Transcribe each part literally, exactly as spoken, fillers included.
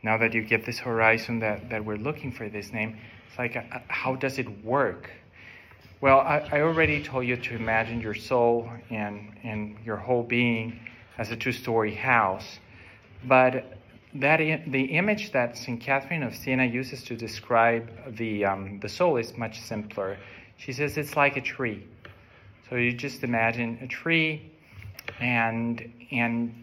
now that you get this horizon that, that we're looking for this name, it's like, uh, how does it work? Well, I, I already told you to imagine your soul and, and your whole being as a two-story house. But that I- the image that Saint Catherine of Siena uses to describe the um, the soul is much simpler. She says it's like a tree. So you just imagine a tree, and and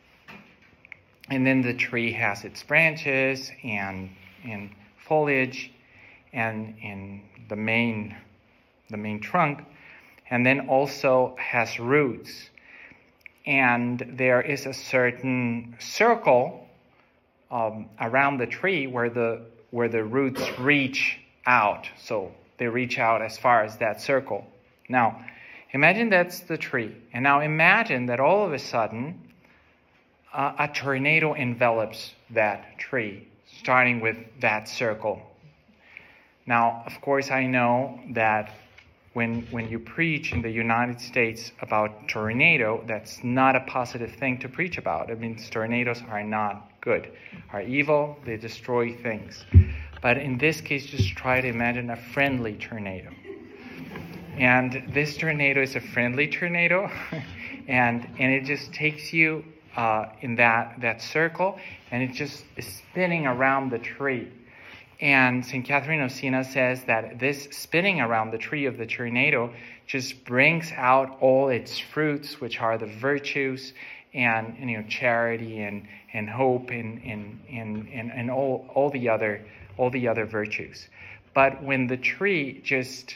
and then the tree has its branches and and foliage, and and the main the main trunk, and then also has roots. And there is a certain circle um, around the tree where the where the roots reach out. So they reach out as far as that circle. Now, imagine that's the tree. And now imagine that all of a sudden uh, a tornado envelops that tree, starting with that circle. Now, of course, I know that When when you preach in the United States about tornado, that's not a positive thing to preach about. It means tornadoes are not good, are evil, they destroy things. But in this case, just try to imagine a friendly tornado. And this tornado is a friendly tornado, and and it just takes you uh, in that, that circle, and it just is spinning around the tree. And Saint Catherine of Siena says that this spinning around the tree of the tornado just brings out all its fruits, which are the virtues and, you know, charity and, and hope and and, and, and, and all, all the other all the other virtues. But when the tree just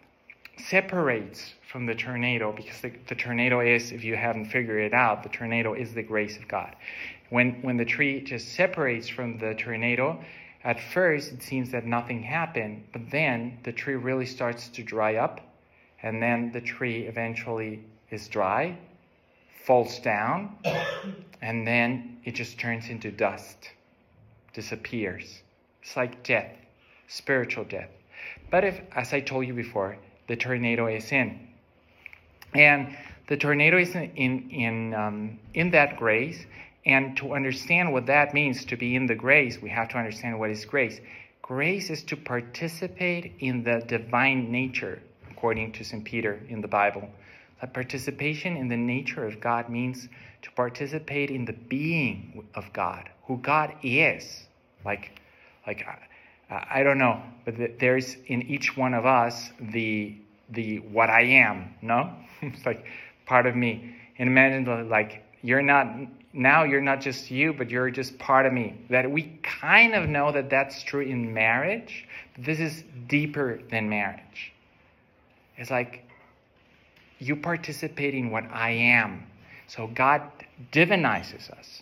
separates from the tornado, because the, the tornado is, if you haven't figured it out, the tornado is the grace of God. When when the tree just separates from the tornado, at first, it seems that nothing happened, but then the tree really starts to dry up, and then the tree eventually is dry, falls down, and then it just turns into dust, disappears. It's like death, spiritual death. But if, as I told you before, the tornado is in, and the tornado is in in in, um, in that grace. And to understand what that means, to be in the grace, we have to understand what is grace. Grace is to participate in the divine nature, according to Saint Peter in the Bible. That participation in the nature of God means to participate in the being of God, who God is. Like, like I, I don't know, but there's in each one of us the the what I am. No, it's like part of me. And imagine like you're not. Now you're not just you, but you're just part of me. That we kind of know that that's true in marriage. But this is deeper than marriage. It's like you participate in what I am. So God divinizes us.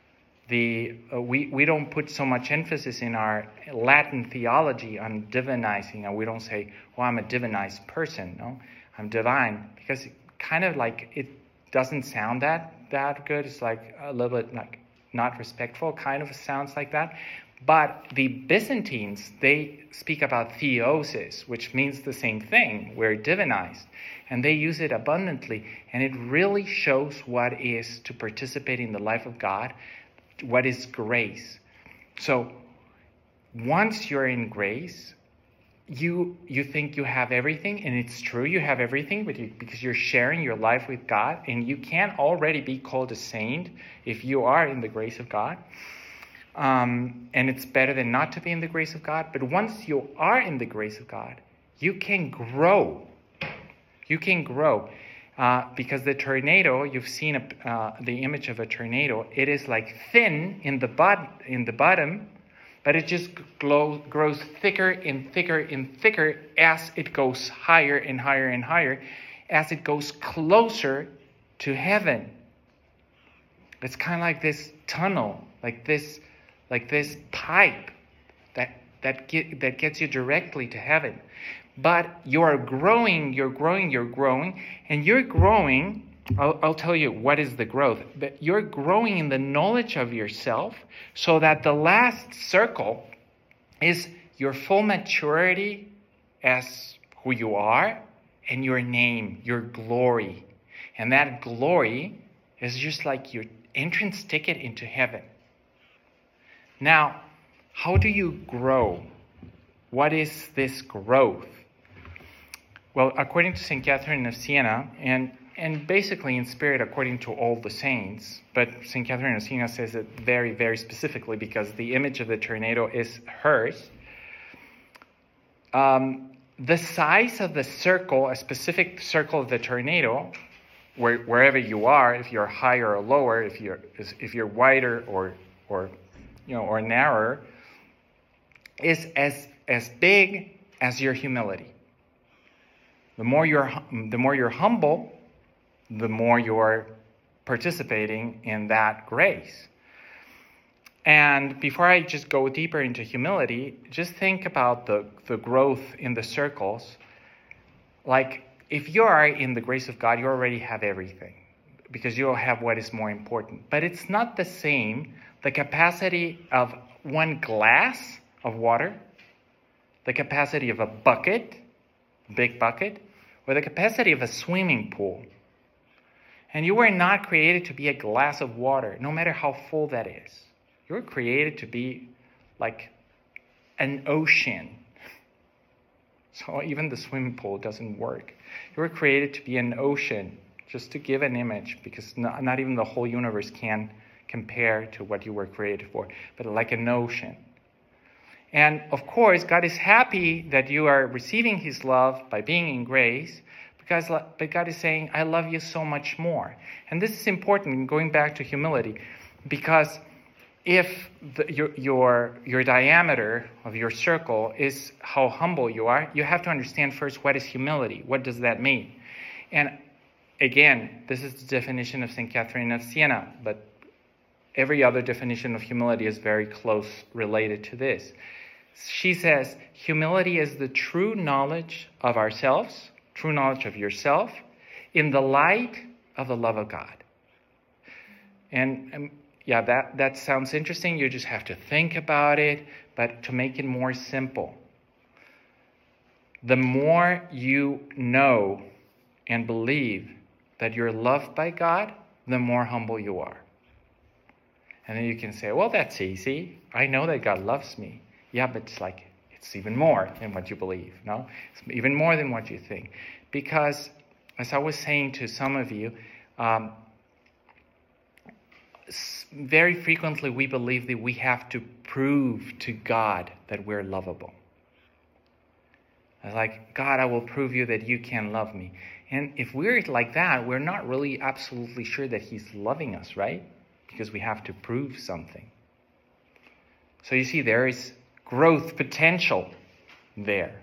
The uh, we, we don't put so much emphasis in our Latin theology on divinizing. And we don't say, oh, I'm a divinized person. No, I'm divine. Because it kind of like it doesn't sound that that good. It's like a little bit like not respectful, kind of sounds like that. But the Byzantines, they speak about theosis, which means the same thing. We're divinized. And they use it abundantly. And it really shows what is to participate in the life of God, what is grace. So once you're in grace, You you think you have everything, and it's true, you have everything, but you, because you're sharing your life with God, and you can already be called a saint if you are in the grace of God. Um, and it's better than not to be in the grace of God. But once you are in the grace of God, you can grow. You can grow. Uh, because the tornado, you've seen a, uh, the image of a tornado, it is like thin in the, bud, in the bottom, but it just glow, grows thicker and thicker and thicker as it goes higher and higher and higher, as it goes closer to heaven. It's kind of like this tunnel, like this, like this pipe that that get, that gets you directly to heaven. But you are growing, you're growing, you're growing, and you're growing. I'll, I'll tell you what is the growth. But you're growing in the knowledge of yourself, so that the last circle is your full maturity as who you are, and your name, your glory. And that glory is just like your entrance ticket into heaven. Now, how do you grow? What is this growth? Well, according to Saint Catherine of Siena, and, and basically in spirit according to all the saints, but Saint Catherine of Siena says it very, very specifically because the image of the tornado is hers. Um, the size of the circle, a specific circle of the tornado, where, wherever you are, if you're higher or lower, if you're if you're wider or or you know or narrower, is as as big as your humility. The more you're the more you're humble, the more you're participating in that grace. And before I just go deeper into humility, just think about the, the growth in the circles. Like, if you are in the grace of God, you already have everything, because you'll have what is more important. But it's not the same, the capacity of one glass of water, the capacity of a bucket, big bucket, or the capacity of a swimming pool. And you were not created to be a glass of water, no matter how full that is. You were created to be like an ocean. So even the swimming pool doesn't work. You were created to be an ocean, just to give an image, because not, not even the whole universe can compare to what you were created for, but like an ocean. And of course, God is happy that you are receiving his love by being in grace, because but God is saying, I love you so much more. And this is important, going back to humility, because if the, your, your, your diameter of your circle is how humble you are, you have to understand first, what is humility? What does that mean? And again, this is the definition of Saint Catherine of Siena, but every other definition of humility is very close related to this. She says, humility is the true knowledge of ourselves, true knowledge of yourself, in the light of the love of God. And, and yeah, that, that sounds interesting. You just have to think about it. But to make it more simple, the more you know and believe that you're loved by God, the more humble you are. And then you can say, well, that's easy. I know that God loves me. Yeah, but it's like, it's even more than what you believe, no? It's even more than what you think. Because, as I was saying to some of you, um, very frequently we believe that we have to prove to God that we're lovable. It's like, God, I will prove you that you can love me. And if we're like that, we're not really absolutely sure that he's loving us, right? Because we have to prove something. So you see, there is growth potential there.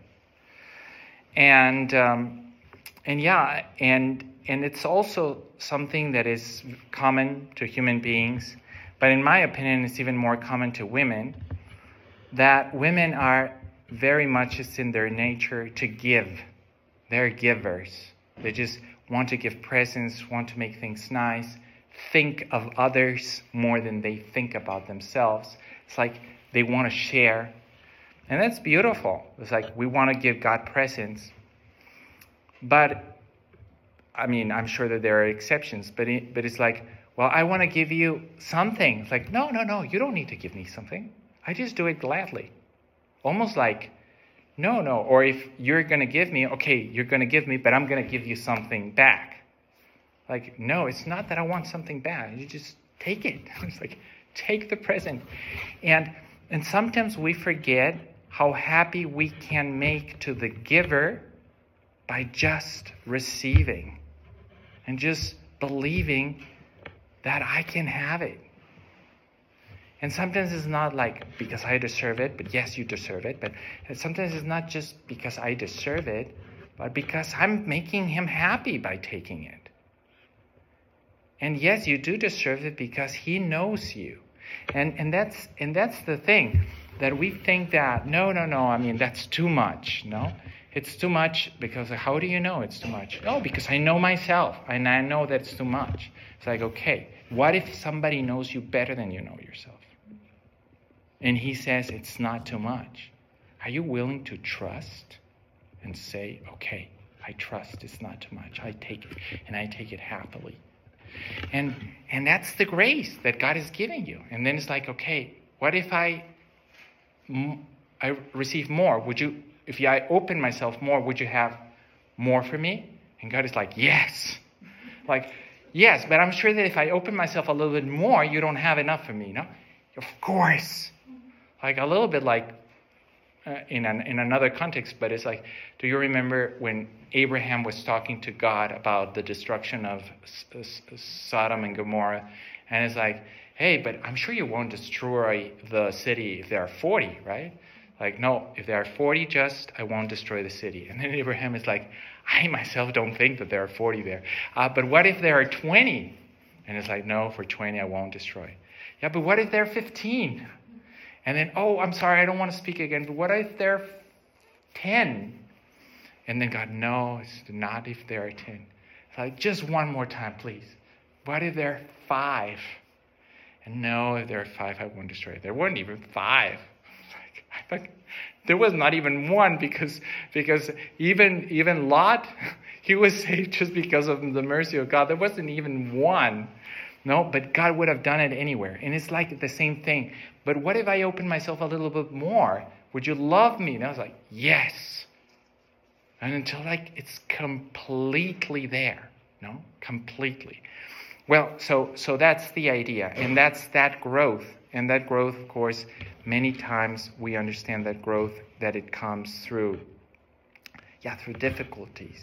And um, and yeah, and and it's also something that is common to human beings, but in my opinion, it's even more common to women, that women are very much, it's in their nature to give. They're givers. They just want to give presents, want to make things nice, think of others more than they think about themselves. It's like they want to share. And that's beautiful. It's like we want to give God presents. But, I mean, I'm sure that there are exceptions, but it, but it's like, well, I want to give you something. It's like, no, no, no, you don't need to give me something. I just do it gladly. Almost like, no, no. Or if you're going to give me, okay, you're going to give me, but I'm going to give you something back. Like, no, it's not that I want something back. You just take it. It's like, take the present. And and sometimes we forget how happy we can make to the giver by just receiving and just believing that I can have it. And sometimes it's not like because I deserve it, but yes, you deserve it. But sometimes it's not just because I deserve it, but because I'm making him happy by taking it. And yes, you do deserve it because he knows you. And and that's and that's the thing, that we think that, no, no, no, I mean, that's too much, no? It's too much because how do you know it's too much? Oh, because I know myself, and I know that's too much. It's like, okay, what if somebody knows you better than you know yourself? And he says it's not too much. Are you willing to trust and say, okay, I trust it's not too much. I take it, and I take it happily. And and that's the grace that God is giving you. And then it's like, okay, What if I, I receive more? Would you, if I open myself more, would you have more for me? And God is like, yes. Like, yes, but I'm sure that if I open myself a little bit more, you don't have enough for me, no? Of course. Like a little bit like uh, in an, in another context, but it's like, do you remember when Abraham was talking to God about the destruction of S- S- Sodom and Gomorrah? And it's like, hey, but I'm sure you won't destroy the city if there are forty, right? Like, no, if there are forty just, I won't destroy the city. And then Abraham is like, I myself don't think that there are forty there. Uh, but what if there are twenty? And it's like, no, for twenty I won't destroy. Yeah, but what if there are fifteen? And then, oh, I'm sorry, I don't want to speak again. But what if there are ten? And then God, no, it's not if there are ten. It's like, just one more time, please. What if there are five? And no, if there are five, I won't destroy it. There weren't even five. I think there was not even one because because even even Lot, he was saved just because of the mercy of God. There wasn't even one. No, but God would have done it anywhere. And it's like the same thing. But what if I open myself a little bit more? Would you love me? And I was like, yes. And until like it's completely there. No, completely. Well, so so that's the idea. And that's that growth. And that growth, of course, many times we understand that growth, that it comes through, yeah, through difficulties.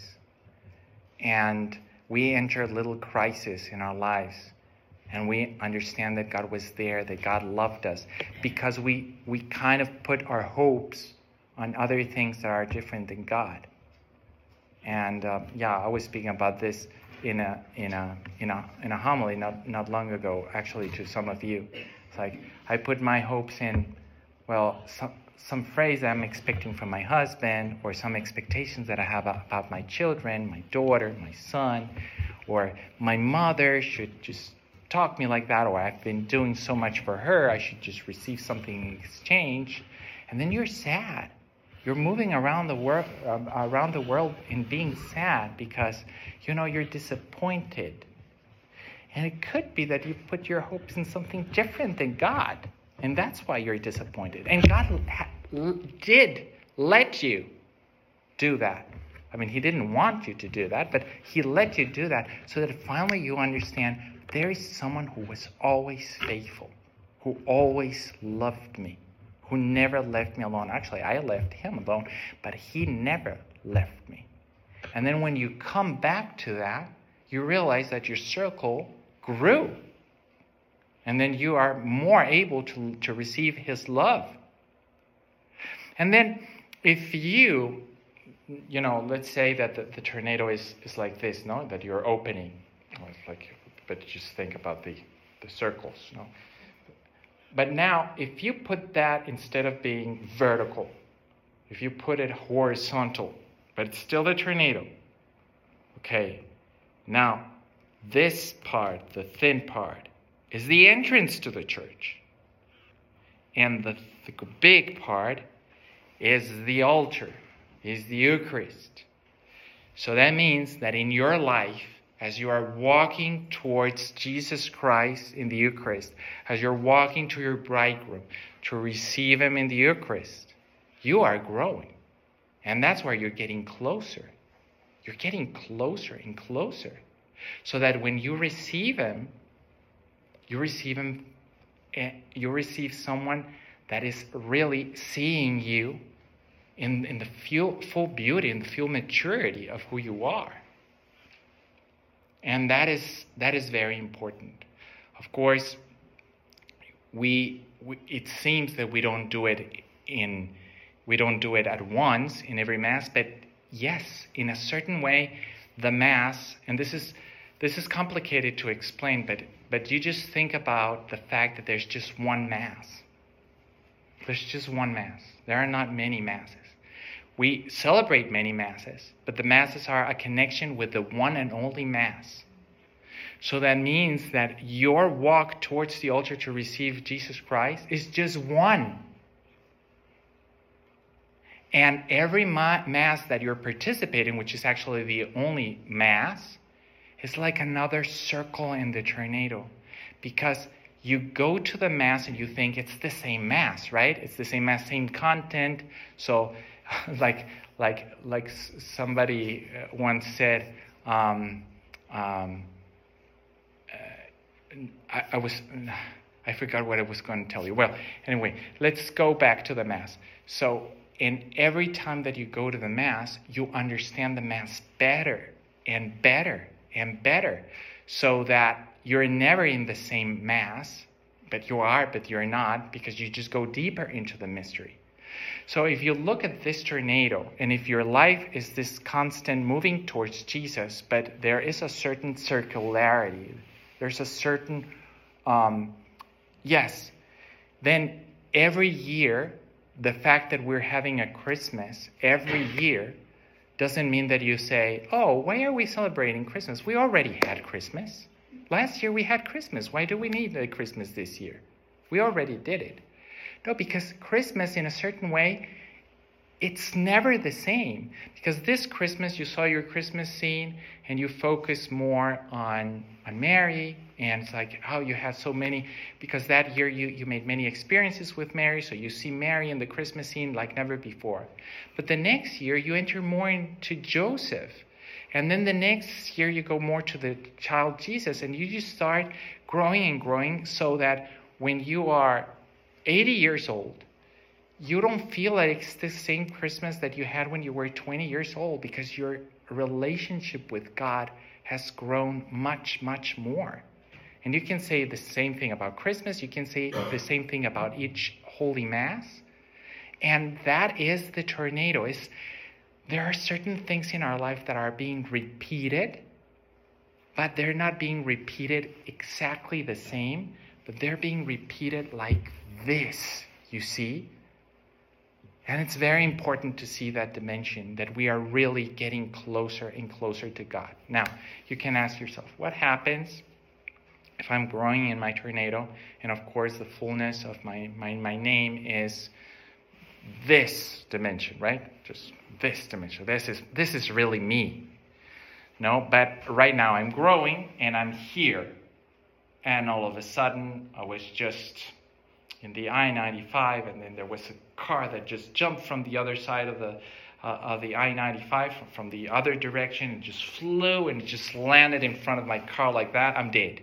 And we enter a little crisis in our lives. And we understand that God was there, that God loved us. Because we, we kind of put our hopes on other things that are different than God. And, uh, yeah, I was speaking about this in a in a in a in a homily not not long ago, actually, to some of you. It's like I put my hopes in, well, some some phrase I'm expecting from my husband, or some expectations that I have about my children, my daughter, my son, or my mother should just talk to me like that, or I've been doing so much for her, I should just receive something in exchange. And then you're sad. You're moving around the world, uh, around the world and being sad because, you know, you're disappointed. And it could be that you put your hopes in something different than God. And that's why you're disappointed. And God ha- did let you do that. I mean, he didn't want you to do that, but he let you do that so that finally you understand there is someone who was always faithful, who always loved me, who never left me alone. Actually, I left him alone, but he never left me. And then when you come back to that, you realize that your circle grew. And then you are more able to, to receive his love. And then if you, you know, let's say that the, the tornado is, is like this, no? That you're opening. Well, it's like, but just think about the, the circles, no? But now, if you put that, instead of being vertical, if you put it horizontal, but it's still a tornado. Okay, now, this part, the thin part, is the entrance to the church. And the, the big part is the altar, is the Eucharist. So that means that in your life, as you are walking towards Jesus Christ in the Eucharist, as you're walking to your bridegroom to receive him in the Eucharist, you are growing. And that's why you're getting closer. You're getting closer and closer. So that when you receive him, you receive him, you receive someone that is really seeing you in, in the full, full beauty and the full maturity of who you are. And that is that is very important. Of course, we, we it seems that we don't do it in we don't do it at once in every Mass, but yes, in a certain way, the Mass, and this is this is complicated to explain, but but you just think about the fact that there's just one Mass. There's just one Mass. There are not many Masses. We celebrate many Masses, but the Masses are a connection with the one and only Mass. So that means that your walk towards the altar to receive Jesus Christ is just one. And every Mass that you're participating, which is actually the only Mass, is like another circle in the tornado. Because You go to the Mass and you think it's the same Mass, right? It's the same Mass, same content. So like like like somebody once said, um, um, uh, I, I was, I forgot what I was going to tell you. Well, anyway, let's go back to the Mass. So, and every time that you go to the Mass, you understand the Mass better and better and better, so that you're never in the same Mass, but you are, but you're not, because you just go deeper into the mystery. So if you look at this tornado, and if your life is this constant moving towards Jesus, but there is a certain circularity, there's a certain, um, yes, then every year, the fact that we're having a Christmas every year doesn't mean that you say, oh, why are we celebrating Christmas? We already had Christmas. Last year we had Christmas. Why do we need a Christmas this year? We already did it. No, because Christmas, in a certain way, it's never the same. Because this Christmas, you saw your Christmas scene and you focus more on, on Mary. And it's like, oh, you had so many, because that year you, you made many experiences with Mary. So you see Mary in the Christmas scene like never before. But the next year you enter more into Joseph. And then the next year you go more to the child Jesus. And you just start growing and growing, so that when you are eighty years old, you don't feel like it's the same Christmas that you had when you were twenty years old, because your relationship with God has grown much, much more. And you can say the same thing about Christmas. You can say the same thing about each Holy Mass. And that is the tornado. Is there are certain things in our life that are being repeated, but they're not being repeated exactly the same, but they're being repeated like this, you see? And it's very important to see that dimension, that we are really getting closer and closer to God. Now, you can ask yourself, what happens if I'm growing in my tornado? And of course, the fullness of my, my, my name is this dimension, right? Just this dimension. This is, this is really me. No, but right now I'm growing and I'm here. And all of a sudden, I was just in the I ninety-five, and then there was a car that just jumped from the other side of the uh, of the I ninety-five, from, from the other direction, and just flew and just landed in front of my car like that. I'm dead.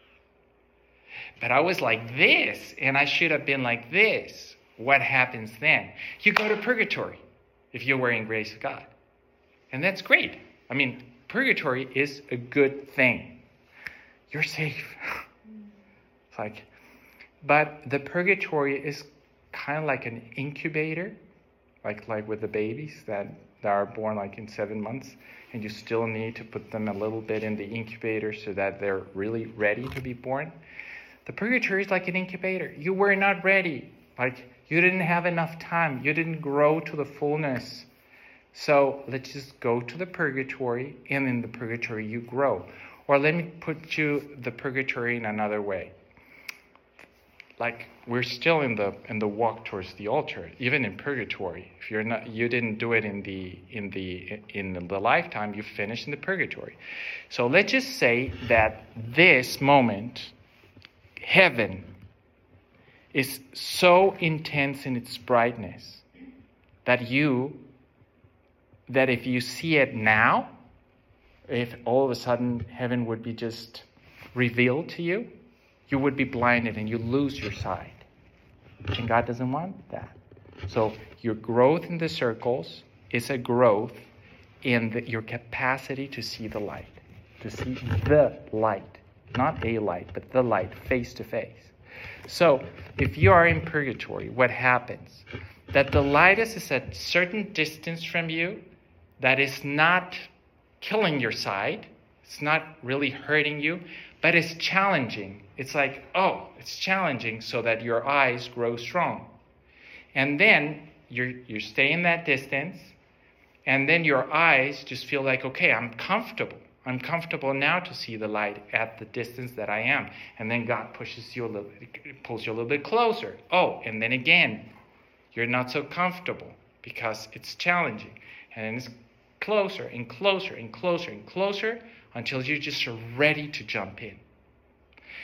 But I was like this, and I should have been like this. What happens then? You go to purgatory if you were in grace of God. And that's great. I mean, purgatory is a good thing. You're safe. It's like, but the purgatory is kind of like an incubator, like like with the babies that, that are born like in seven months, and you still need to put them a little bit in the incubator so that they're really ready to be born. The purgatory is like an incubator. You were not ready. Like, you didn't have enough time. You didn't grow to the fullness. So let's just go to the purgatory, and in the purgatory you grow. Or let me put you the purgatory in another way. Like, we're still in the in the walk towards the altar, even in purgatory. If you're not, you didn't do it in the in the in the lifetime, you finished in the purgatory. So let's just say that this moment, heaven, is so intense in its brightness that you, that if you see it now, if all of a sudden heaven would be just revealed to you, you would be blinded and you lose your sight. And God doesn't want that. So your growth in the circles is a growth in the, your capacity to see the light, to see the light, not a light, but the light face to face. So if you are in purgatory, what happens? That the light is at a certain distance from you, that is not killing your sight, it's not really hurting you, but it's challenging. It's like, oh, it's challenging so that your eyes grow strong. And then you're, you stay in that distance, and then your eyes just feel like, okay, I'm comfortable. I'm comfortable now to see the light at the distance that I am. And then God pushes you a little, pulls you a little bit closer. Oh, and then again, you're not so comfortable because it's challenging. And then it's closer and closer and closer and closer until you just are ready to jump in.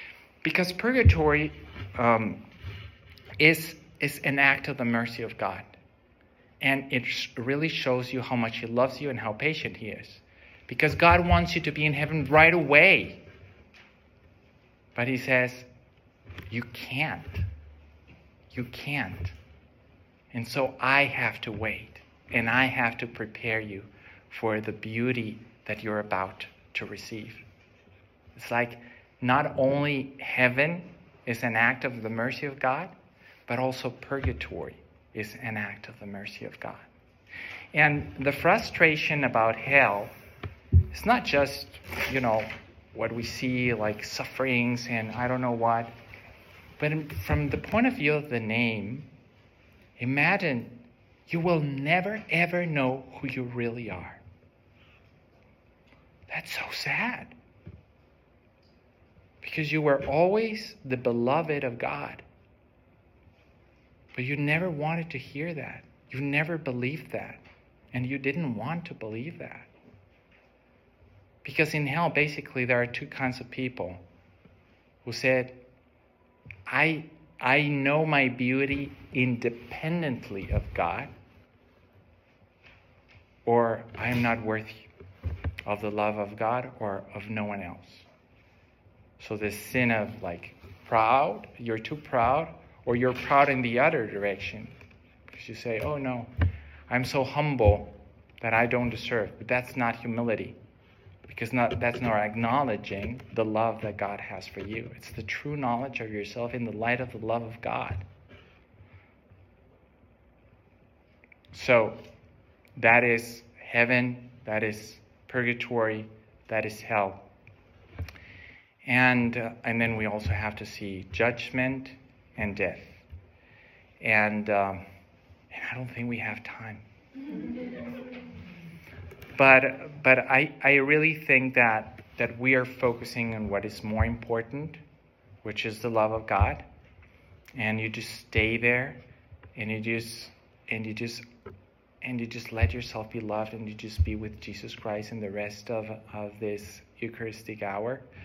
Because purgatory um, is, is an act of the mercy of God. And it really shows you how much he loves you and how patient he is. Because God wants you to be in heaven right away. But he says, you can't. You can't. And so I have to wait. And I have to prepare you for the beauty that you're about to receive. It's like not only heaven is an act of the mercy of God, but also purgatory is an act of the mercy of God. And the frustration about hell is not just, you know, what we see like sufferings and I don't know what, but from the point of view of the name, imagine you will never ever know who you really are. That's so sad. Because you were always the beloved of God. But you never wanted to hear that. You never believed that. And you didn't want to believe that. Because in hell, basically, there are two kinds of people who said, I, I know my beauty independently of God, or I am not worthy of the love of God or of no one else. So this sin of like proud, you're too proud, or you're proud in the other direction. Because you say, oh no, I'm so humble that I don't deserve. But that's not humility. Because not, that's not acknowledging the love that God has for you. It's the true knowledge of yourself in the light of the love of God. So that is heaven, that is purgatory, that is hell. And, uh, and then we also have to see judgment and death. And, um, and I don't think we have time. But but I, I really think that, that we are focusing on what is more important, which is the love of God. And you just stay there and you just and you just and you just let yourself be loved and you just be with Jesus Christ in the rest of, of this Eucharistic hour.